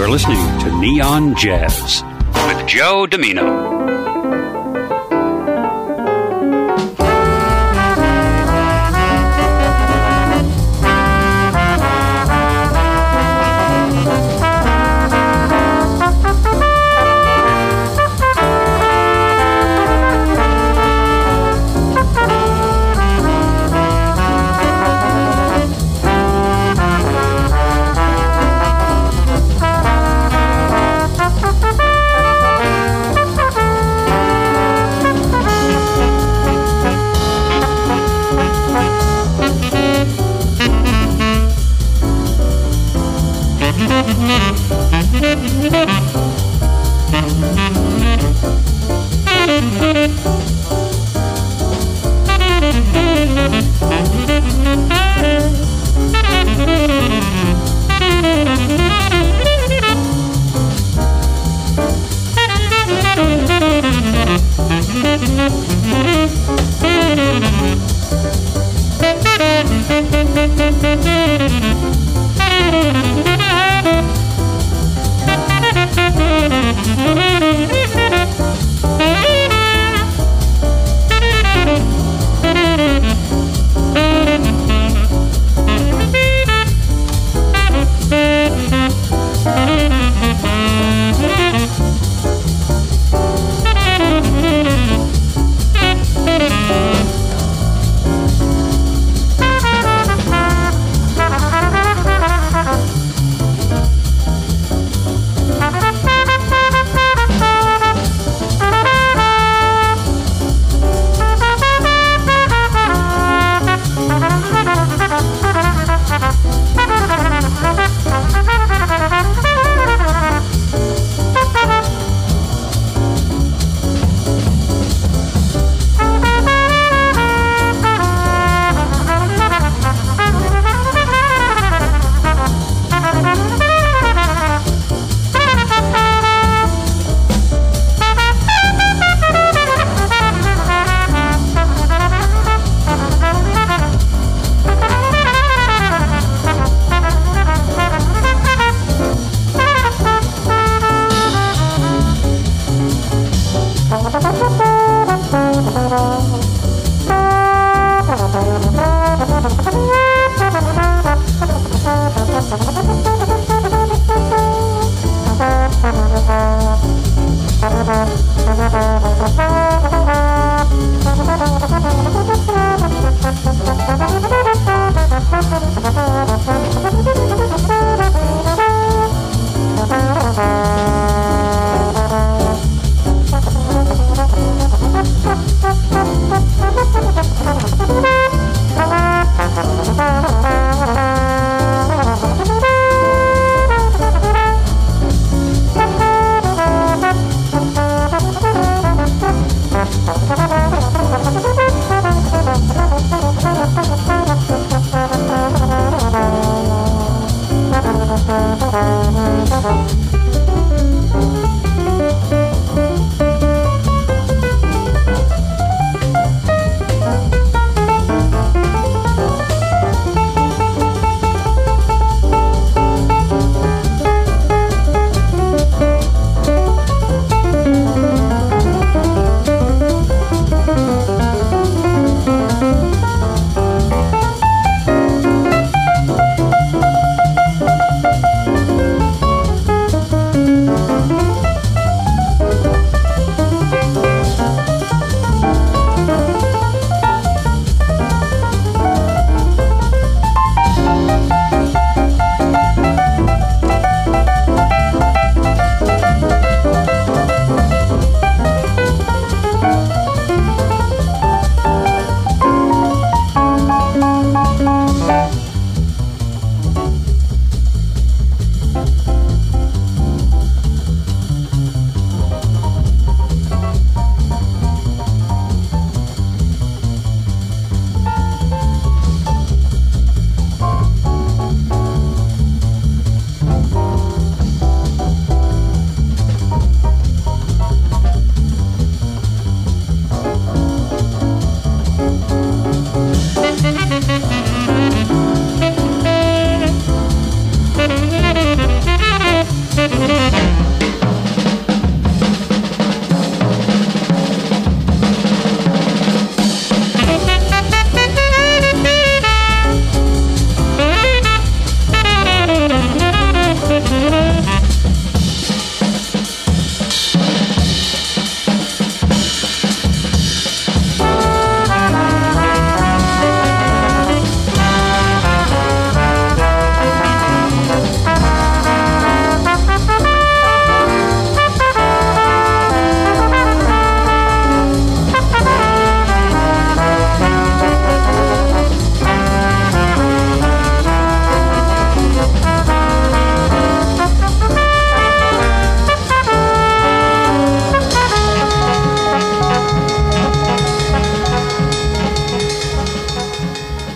You're listening to Neon Jazz with Joe Domino.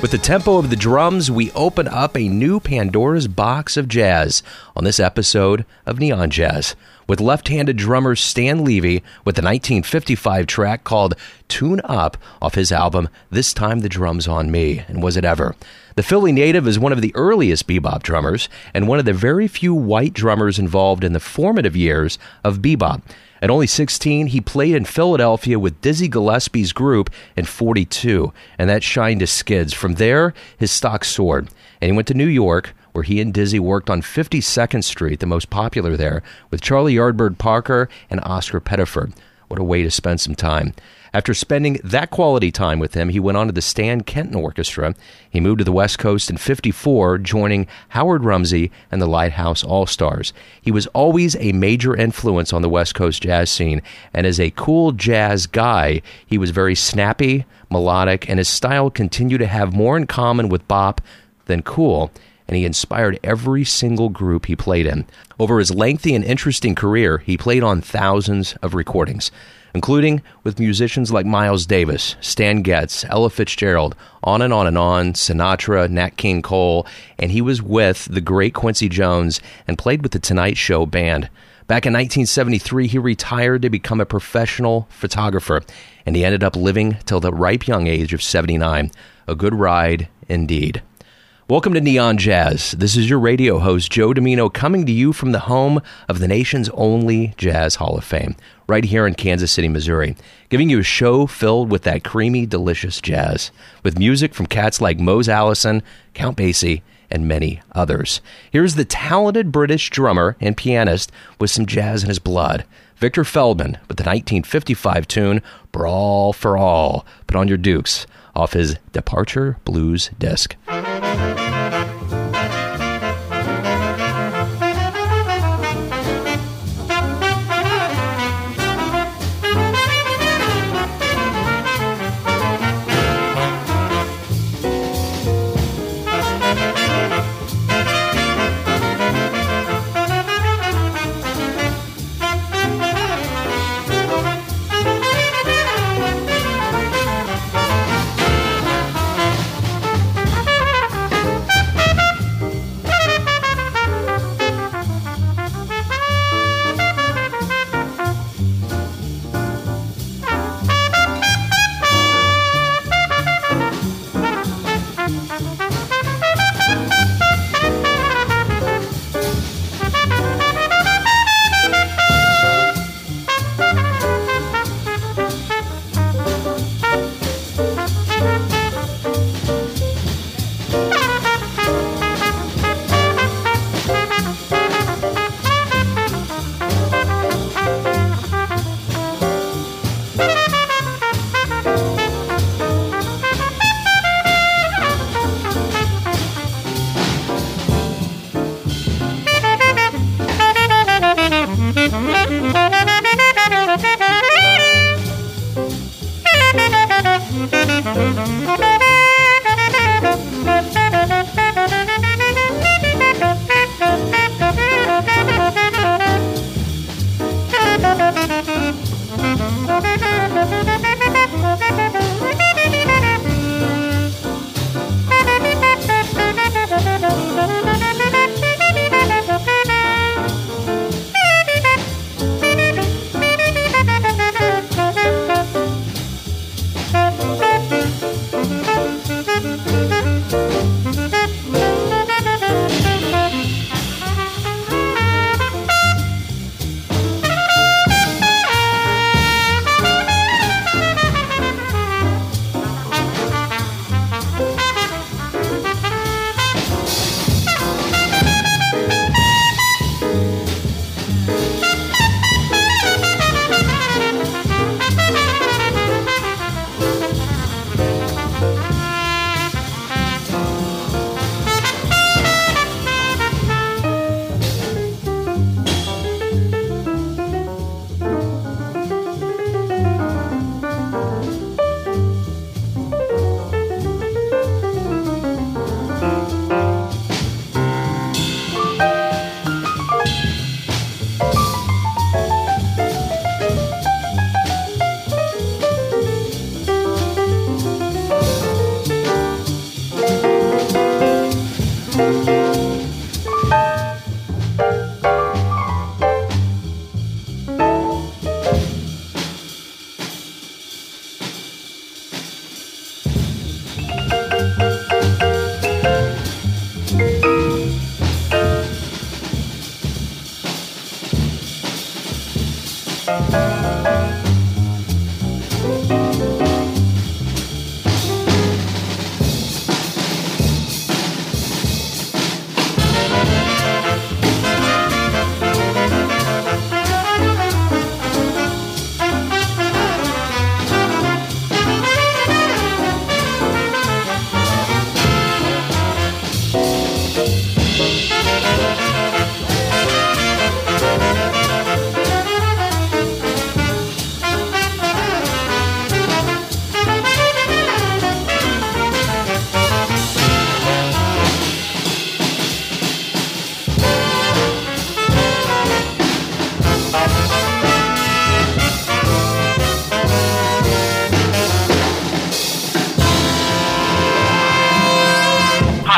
With the tempo of the drums, we open up a new Pandora's box of jazz on this episode of Neon Jazz, with left-handed drummer Stan Levy with the 1955 track called Tune Up off his album This Time the Drum's on Me, and Was It Ever? The Philly native is one of the earliest bebop drummers and one of the very few white drummers involved in the formative years of bebop. At only 16, he played in Philadelphia with Dizzy Gillespie's group in 42, and that shined his skids. From there, his stock soared, and he went to New York, where he and Dizzy worked on 52nd Street, the most popular there, with Charlie Yardbird Parker and Oscar Pettiford. What a way to spend some time. After spending that quality time with him, he went on to the Stan Kenton Orchestra. He moved to the West Coast in 54, joining Howard Rumsey and the Lighthouse All-Stars. He was always a major influence on the West Coast jazz scene, and as a cool jazz guy, he was very snappy, melodic, and his style continued to have more in common with bop than cool, and he inspired every single group he played in. Over his lengthy and interesting career, he played on thousands of recordings, including with musicians like Miles Davis, Stan Getz, Ella Fitzgerald, on and on and on, Sinatra, Nat King Cole, and he was with the great Quincy Jones and played with the Tonight Show band. Back in 1973, he retired to become a professional photographer, and he ended up living till the ripe young age of 79. A good ride indeed. Welcome to Neon Jazz. This is your radio host, Joe Domino, coming to you from the home of the nation's only Jazz Hall of Fame, right here in Kansas City, Missouri, giving you a show filled with that creamy, delicious jazz, with music from cats like Mose Allison, Count Basie, and many others. Here's the talented British drummer and pianist with some jazz in his blood, Victor Feldman, with the 1955 tune, Brawl for All. Put on your dukes, off his Departure Blues disc.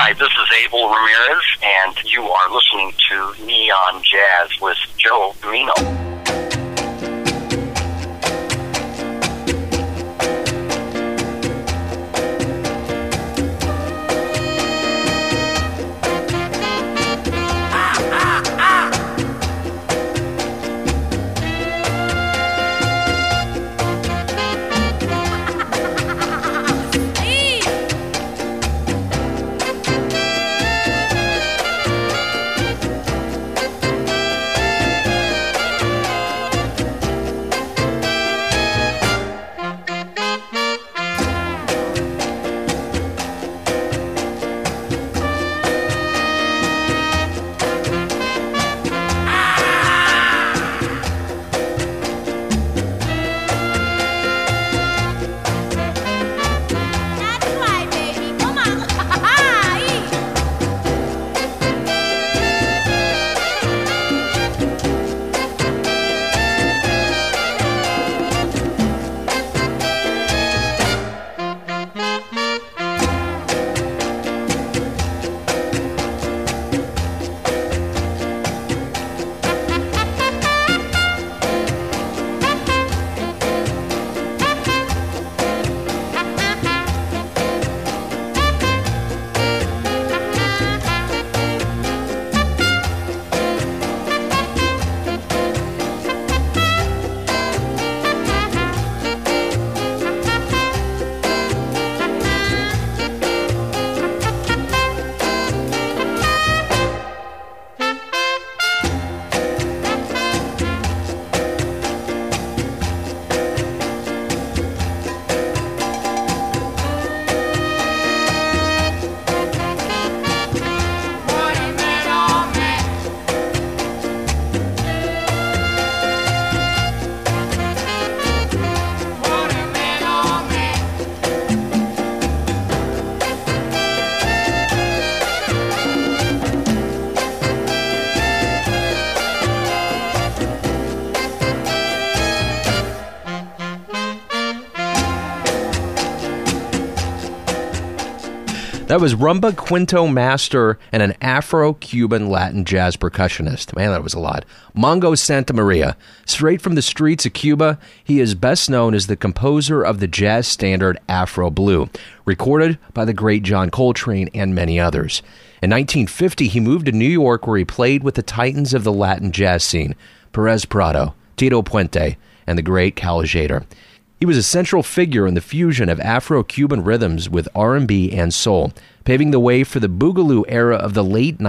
Hi, this is Abel Ramirez, and you are listening to Neon Jazz with Joe Domino. That was rumba quinto master and an Afro-Cuban Latin jazz percussionist. Man, that was a lot. Mongo Santamaria. Straight from the streets of Cuba, he is best known as the composer of the jazz standard Afro Blue, recorded by the great John Coltrane and many others. In 1950, he moved to New York, where he played with the titans of the Latin jazz scene, Perez Prado, Tito Puente, and the great Cal Tjader. He was a central figure in the fusion of Afro-Cuban rhythms with R&B and soul, paving the way for the Boogaloo era of the late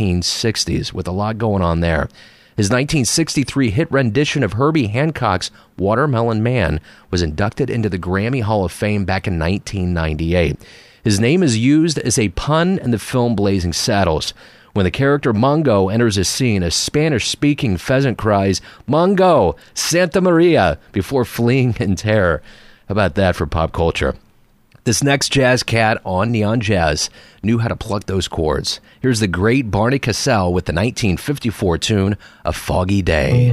1960s, with a lot going on there. His 1963 hit rendition of Herbie Hancock's Watermelon Man was inducted into the Grammy Hall of Fame back in 1998. His name is used as a pun in the film Blazing Saddles. When the character Mongo enters a scene, a Spanish-speaking pheasant cries, "Mongo, Santa Maria," before fleeing in terror. How about that for pop culture? This next jazz cat on Neon Jazz knew how to pluck those chords. Here's the great Barney Cassell with the 1954 tune, A Foggy Day.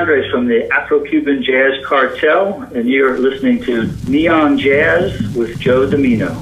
Andres from the Afro-Cuban Jazz Cartel, and you're listening to Neon Jazz with Joe Domino.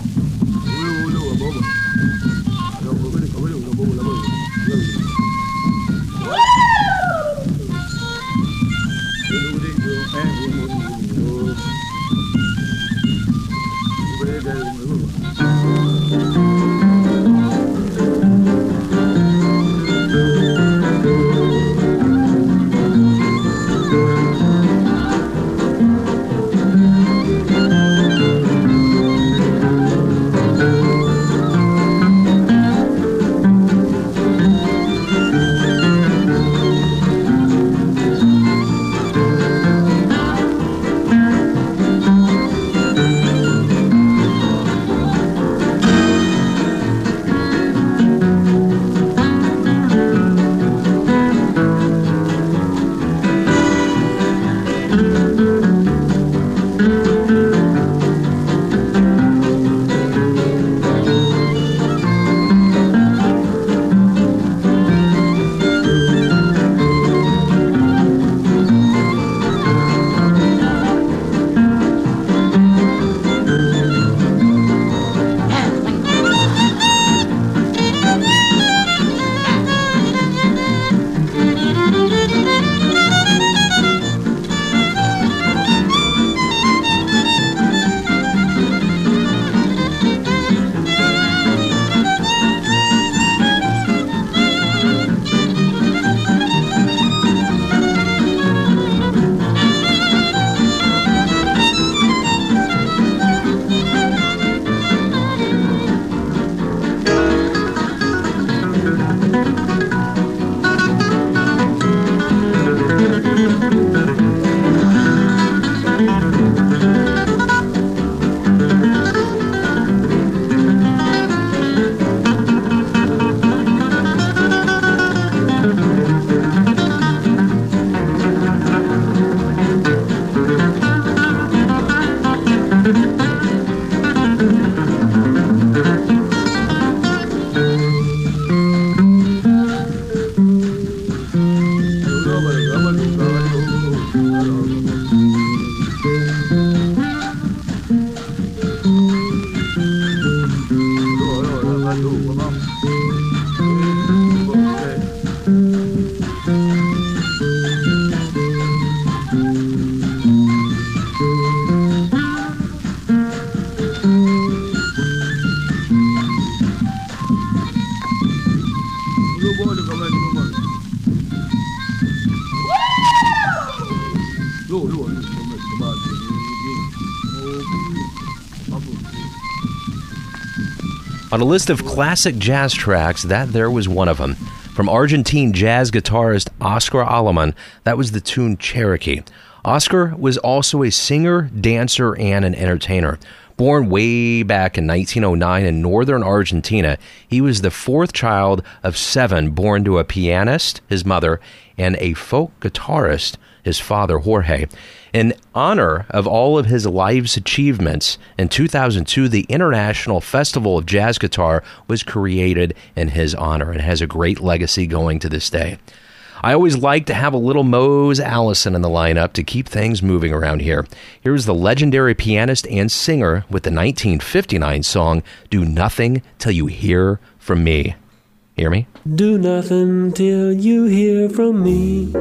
On a list of classic jazz tracks, that there was one of them. From Argentine jazz guitarist Oscar Aleman, that was the tune Cherokee. Oscar was also a singer, dancer, and an entertainer. Born way back in 1909 in northern Argentina, he was the fourth child of 7 born to a pianist, his mother, and a folk guitarist, his father, Jorge. In honor of all of his life's achievements, in 2002, the International Festival of Jazz Guitar was created in his honor and has a great legacy going to this day. I always like to have a little Mose Allison in the lineup to keep things moving around here. Here's the legendary pianist and singer with the 1959 song, Do Nothing Till You Hear From Me. Hear me? Do nothing till you hear from me.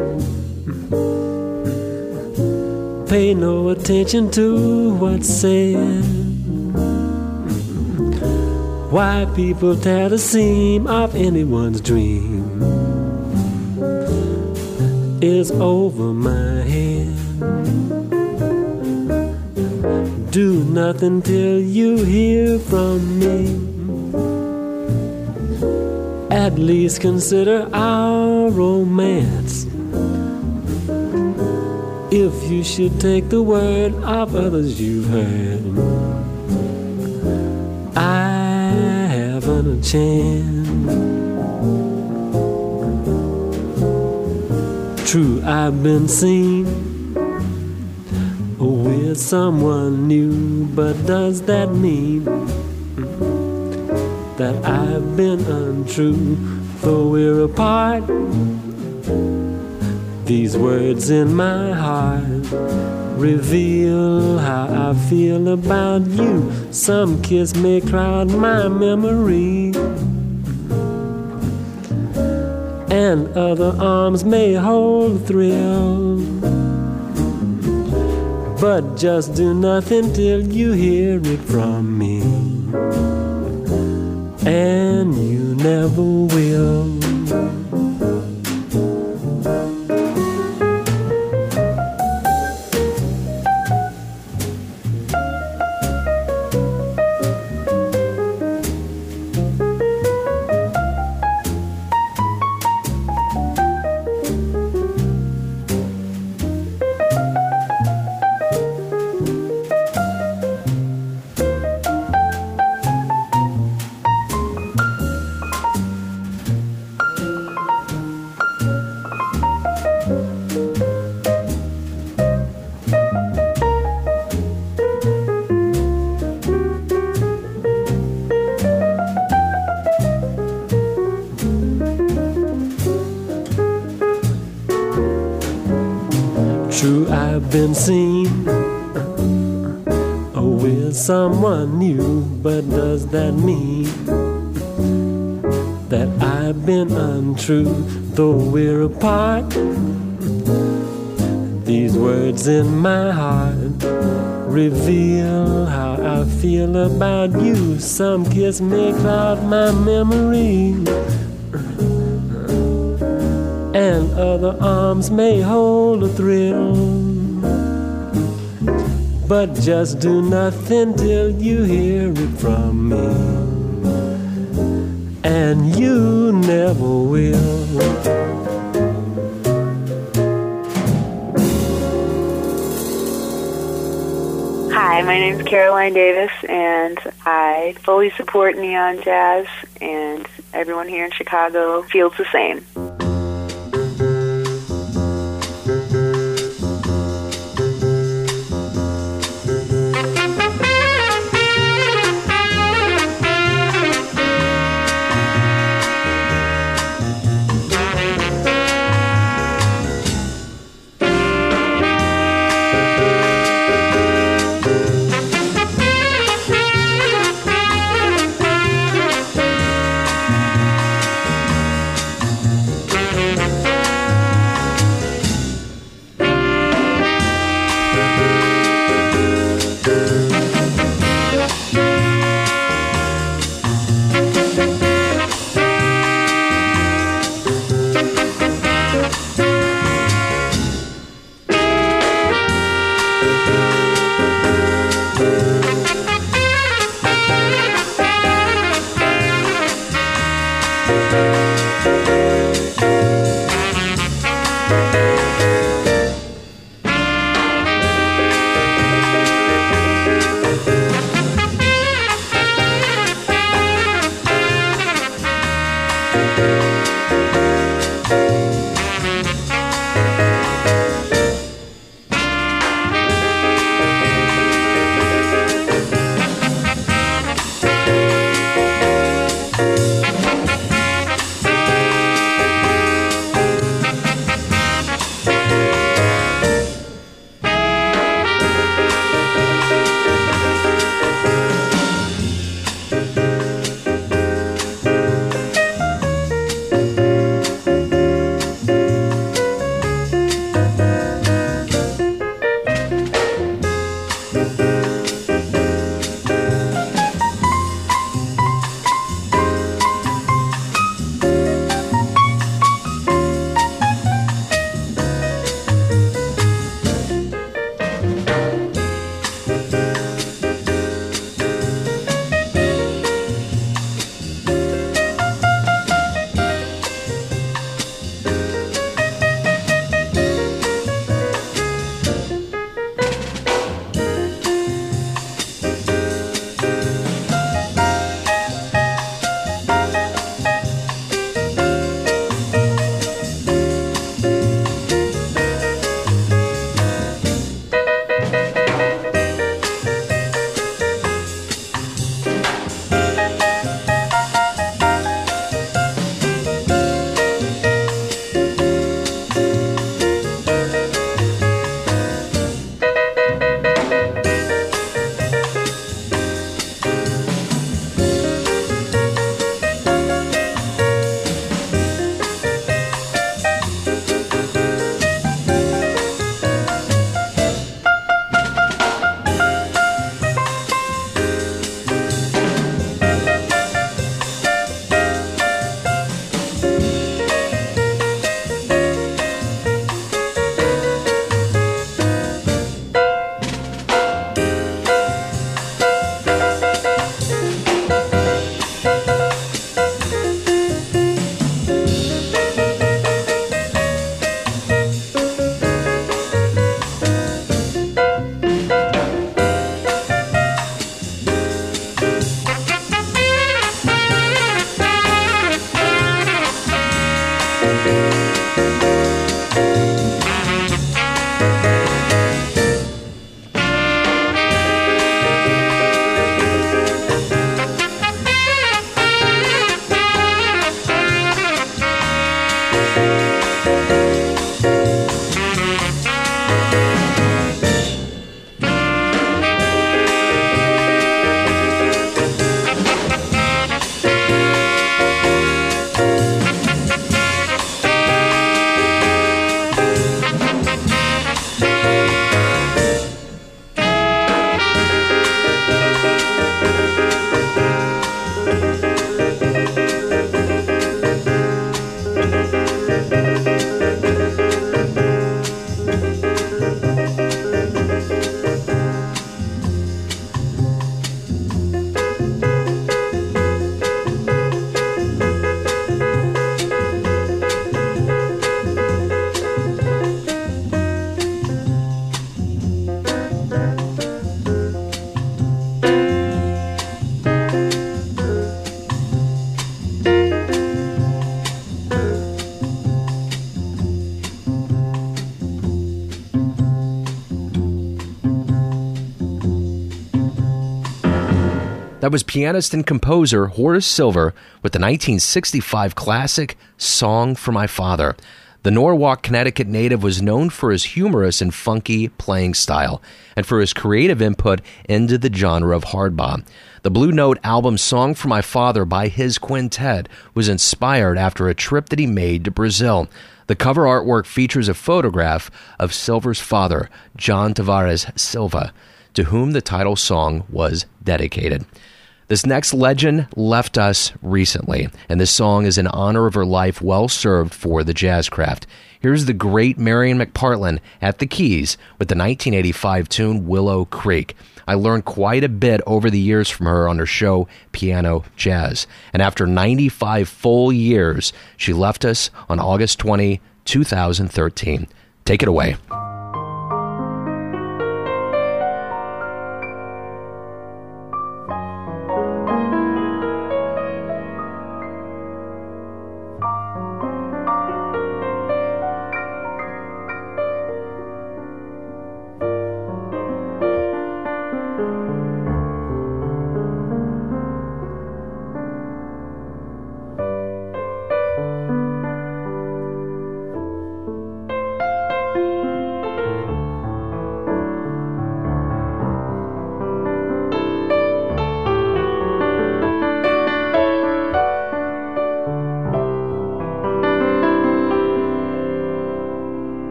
Pay no attention to what's said. Why people tear the seam of anyone's dream is over my head. Do nothing till you hear from me. At least consider our romance. If you should take the word of others you've heard, I haven't a chance. True, I've been seen with someone new, but does that mean that I've been untrue? Though we're apart, These words in my heart reveal how I feel about you. Some kiss may cloud my memory, and other arms may hold a thrill. But just do nothing till you hear it from me, and you never will. True, I've been seen with someone new, but does that mean that I've been untrue? Though we're apart, these words in my heart reveal how I feel about you. Some kiss may cloud my memory, and other arms may hold a thrill. But just do nothing till you hear it from me, and you never will. Hi, my name's Caroline Davis, and I fully support Neon Jazz, and everyone here in Chicago feels the same. That was pianist and composer Horace Silver with the 1965 classic Song for My Father. The Norwalk, Connecticut native was known for his humorous and funky playing style and for his creative input into the genre of hardbop. The Blue Note album Song for My Father by his quintet was inspired after a trip that he made to Brazil. The cover artwork features a photograph of Silver's father, John Tavares Silva, to whom the title song was dedicated. This next legend left us recently, and this song is in honor of her life well served for the jazz craft. Here's the great Marian McPartland at the keys with the 1985 tune Willow Creek. I learned quite a bit over the years from her on her show Piano Jazz, and after 95 full years, she left us on August 20, 2013. Take it away.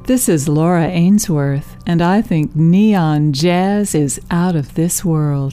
This is Laura Ainsworth, and I think neon jazz is out of this world.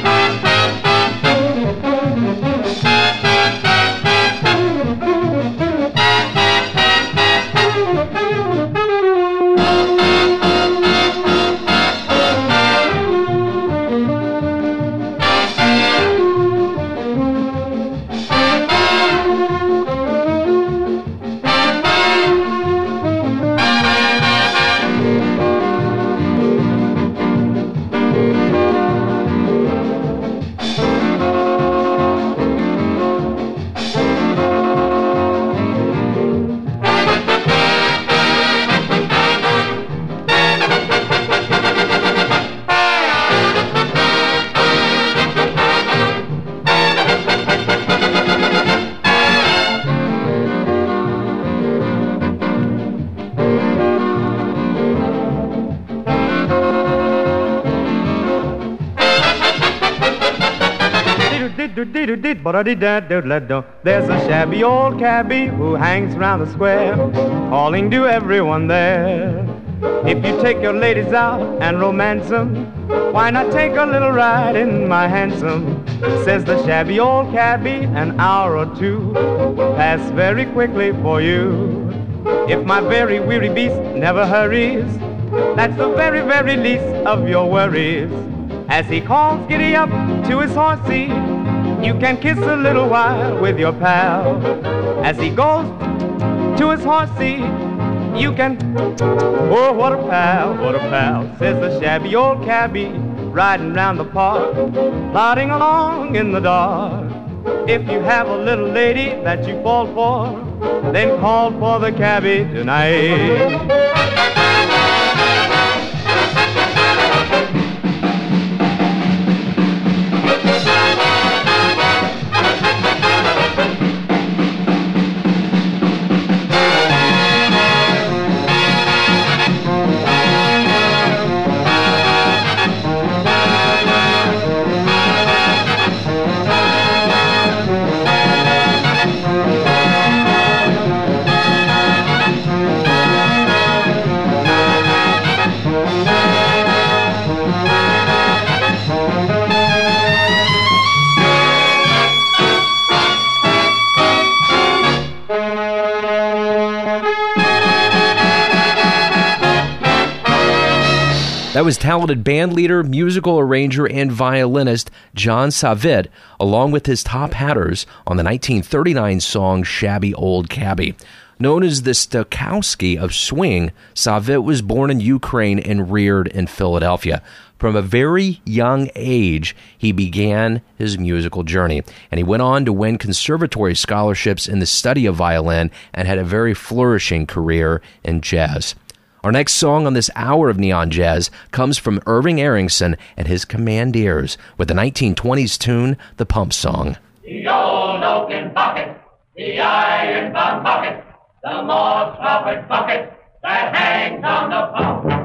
There's a shabby old cabbie who hangs round the square, calling to everyone there. If you take your ladies out and romance them, why not take a little ride in my hansom? Says the shabby old cabbie, an hour or two will pass very quickly for you. If my very weary beast never hurries, that's the very, very least of your worries. As he calls giddy up to his horsey, you can kiss a little while with your pal. As he goes to his horsey, you can, oh, what a pal, says the shabby old cabbie, riding round the park, plodding along in the dark. If you have a little lady that you fall for, then call for the cabbie tonight. That was talented bandleader, musical arranger, and violinist John Savit, along with his top hatters on the 1939 song Shabby Old Cabbie. Known as the Stokowski of swing, Savit was born in Ukraine and reared in Philadelphia. From a very young age, he began his musical journey, and he went on to win conservatory scholarships in the study of violin and had a very flourishing career in jazz. Our next song on this hour of Neon Jazz comes from Irving Arrington and his Commandeers with the 1920s tune, The Pump Song. The old oaken bucket, the iron bound bucket, the more profit bucket that hangs on the pump.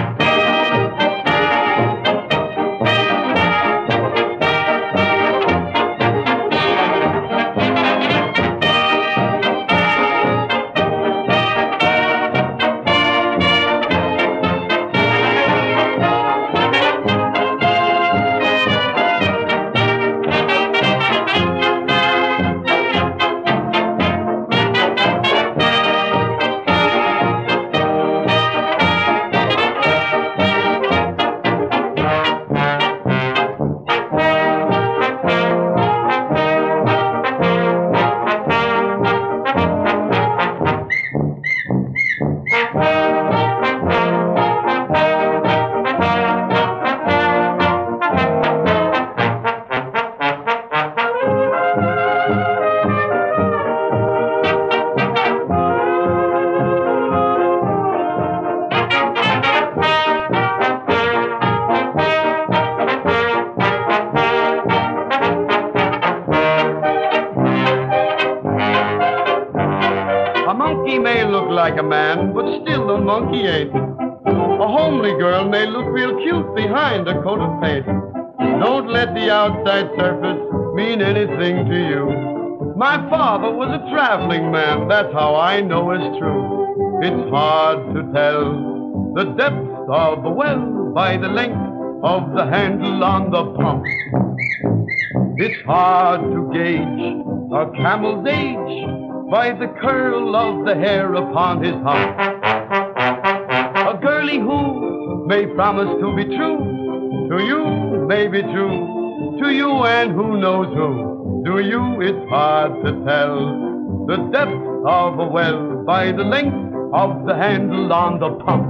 like a man, but still the monkey ain't. A homely girl may look real cute behind a coat of paint. Don't let the outside surface mean anything to you. My father was a traveling man, that's how I know it's true. it's hard to tell the depth of a well by the length of the handle on the pump. It's hard to gauge a camel's age by the curl of the hair upon his hump. A girlie who may promise to be true to you may be true to you, and who knows who to you. It's hard to tell the depth of a well by the length of the handle on the pump.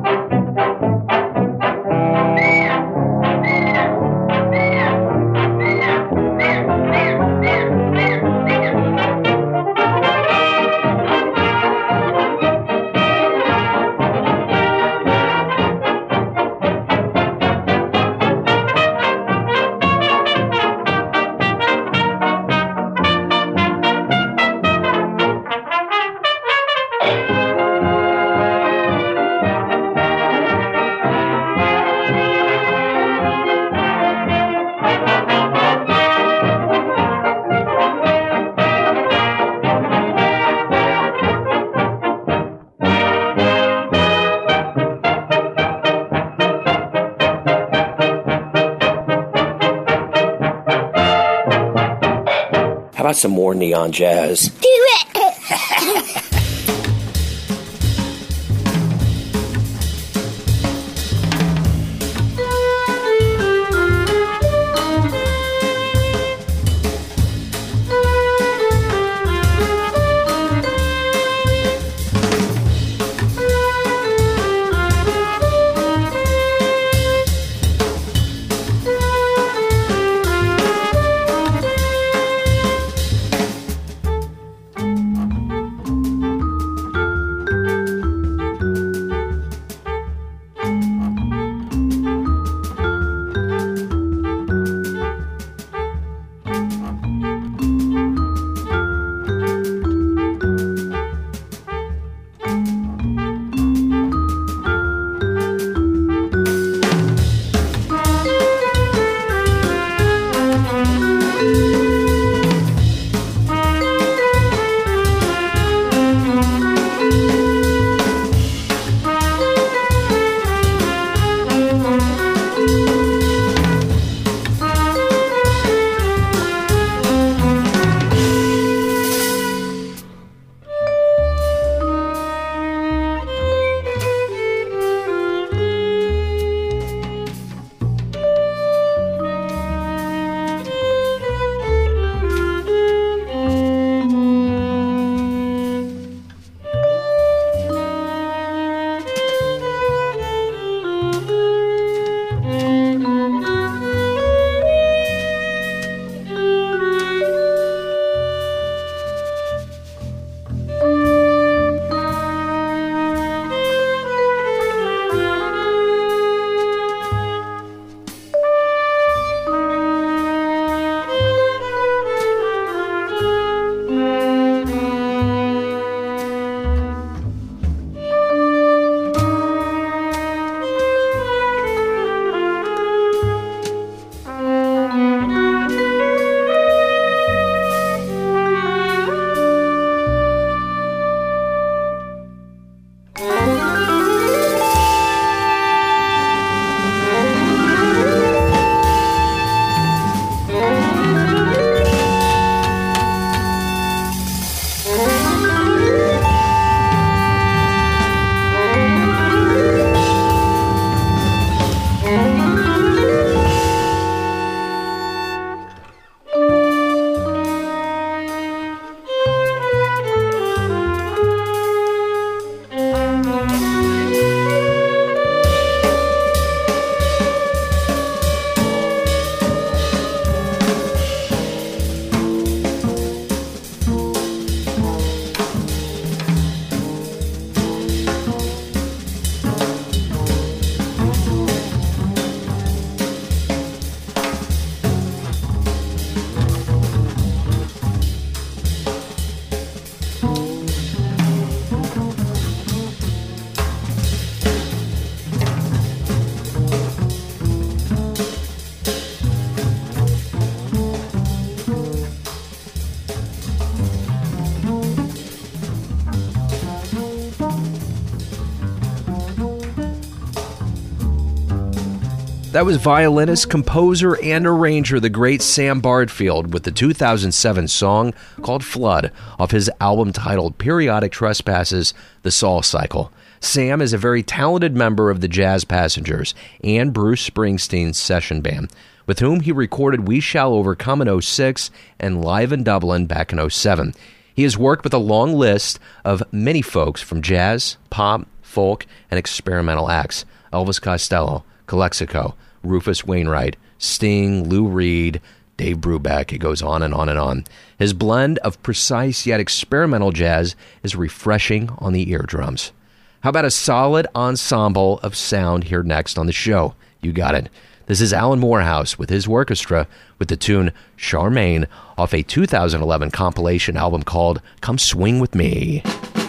How about some more neon jazz? Do it! That was violinist, composer, and arranger the great Sam Bardfield with the 2007 song called Flood off his album titled Periodic Trespasses, The Soul Cycle. Sam is a very talented member of the Jazz Passengers and Bruce Springsteen's session band, with whom he recorded We Shall Overcome in 2006 and Live in Dublin back in 2007. He has worked with a long list of many folks from jazz, pop, folk, and experimental acts. Elvis Costello, Calexico, Rufus Wainwright, Sting, Lou Reed, Dave Brubeck. It goes on and on and on. His blend of precise yet experimental jazz is refreshing on the eardrums. How about a solid ensemble of sound here next on the show? You got it. This is Alan Morehouse with his orchestra with the tune Charmaine off a 2011 compilation album called Come Swing With Me.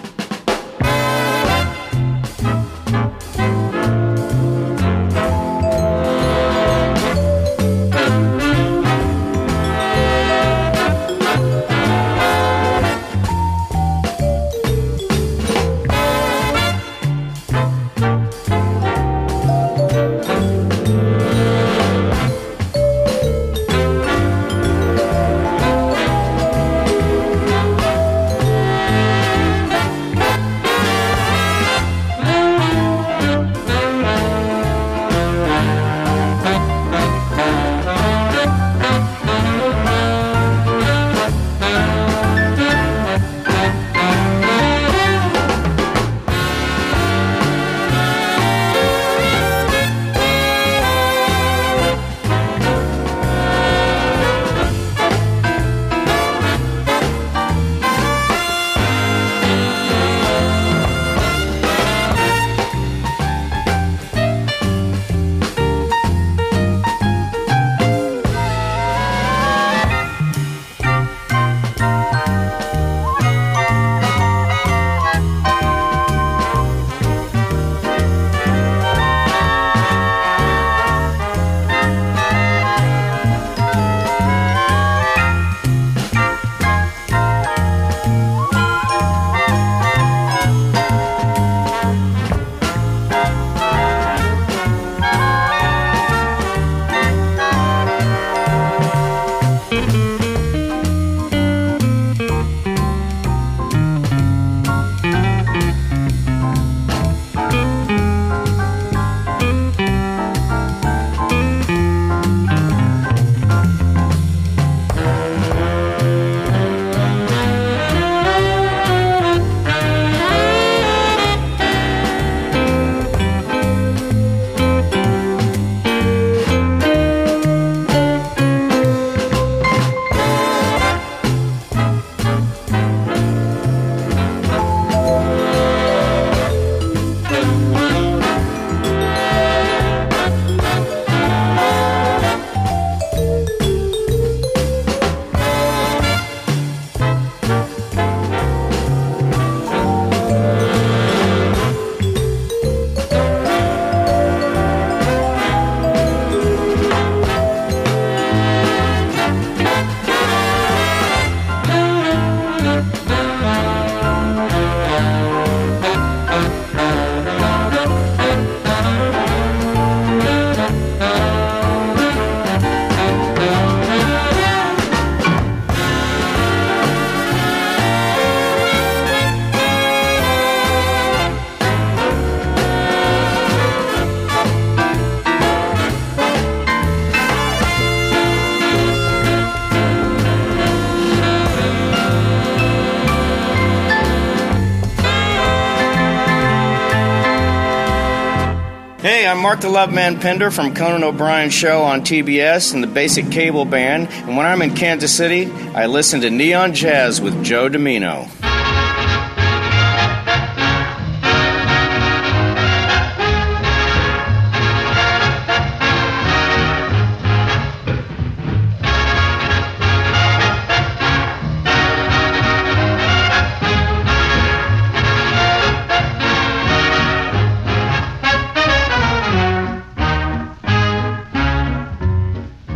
Hey, I'm Mark the Loveman Pender from Conan O'Brien's show on TBS and the Basic Cable Band, and when I'm in Kansas City, I listen to Neon Jazz with Joe Domino.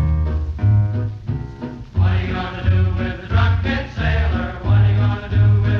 What are you gonna do with the drunken sailor? What are you gonna do with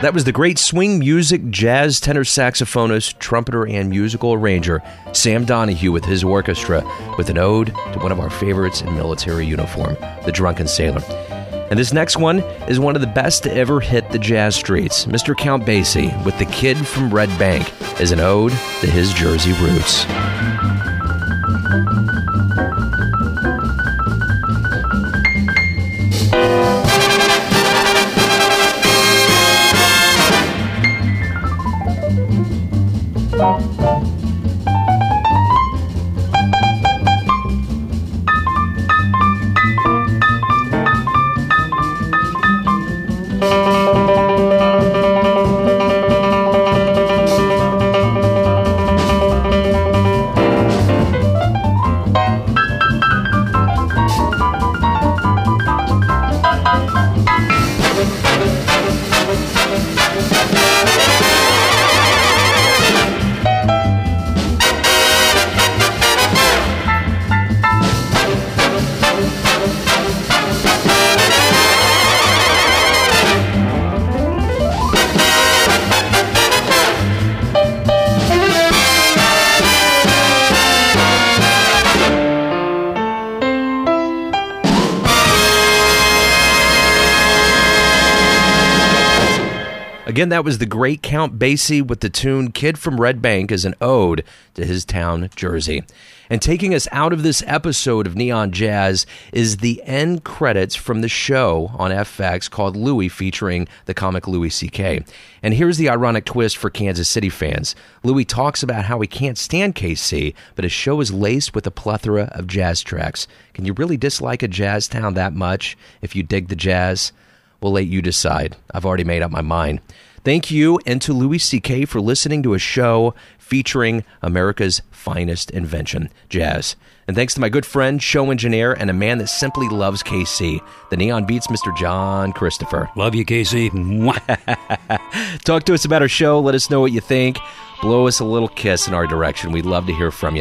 That was the great swing music, jazz tenor saxophonist, trumpeter, and musical arranger Sam Donahue with his orchestra with an ode to one of our favorites in military uniform, the Drunken Sailor. And this next one is one of the best to ever hit the jazz streets. Mr. Count Basie with The Kid from Red Bank is an ode to his Jersey roots. Again, that was the great Count Basie with the tune Kid from Red Bank as an ode to his town, Jersey. And taking us out of this episode of Neon Jazz is the end credits from the show on FX called Louie, featuring the comic Louis C.K. And here's the ironic twist for Kansas City fans. Louis talks about how he can't stand KC, but his show is laced with a plethora of jazz tracks. Can you really dislike a jazz town that much if you dig the jazz? We'll let you decide. I've already made up my mind. Thank you and to Louis C.K. for listening to a show featuring America's finest invention, jazz. And thanks to my good friend, show engineer, and a man that simply loves KC, the Neon Beats, Mr. John Christopher. Love you, KC. Talk to us about our show. Let us know what you think. Blow us a little kiss in our direction. We'd love to hear from you.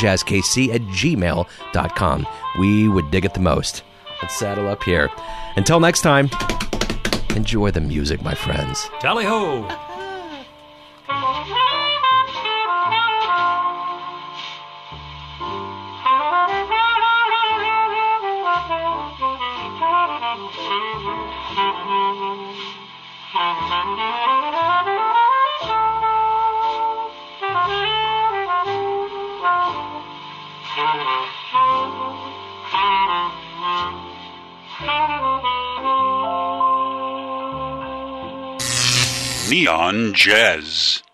neonjazzkc@gmail.com. We would dig it the most. Let's saddle up here. Until next time, enjoy the music, my friends. Tally-ho! Neon Jazz.